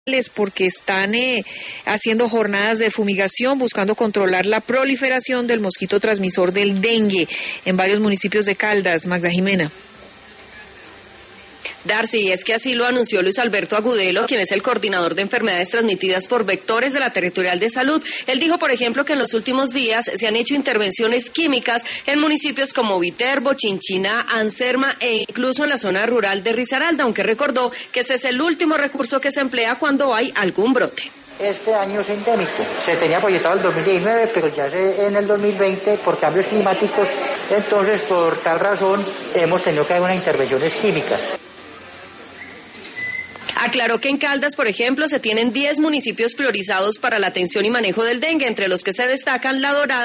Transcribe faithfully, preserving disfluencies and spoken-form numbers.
porque están eh, haciendo jornadas de fumigación buscando controlar la proliferación del mosquito transmisor del dengue en varios municipios de Caldas. Magda Jimena. Darcy, es que así lo anunció Luis Alberto Agudelo, quien es el coordinador de enfermedades transmitidas por vectores de la Territorial de Salud. Él dijo, por ejemplo, que en los últimos días se han hecho intervenciones químicas en municipios como Viterbo, Chinchiná, Anserma e incluso en la zona rural de Risaralda, aunque recordó que este es el último recurso que se emplea cuando hay algún brote. Este año es endémico, se tenía proyectado el dos mil diecinueve, pero ya se, en el dos mil veinte por cambios climáticos, entonces por tal razón hemos tenido que hacer unas intervenciones químicas. Aclaró que en Caldas, por ejemplo, se tienen diez municipios priorizados para la atención y manejo del dengue, entre los que se destacan La Dorada,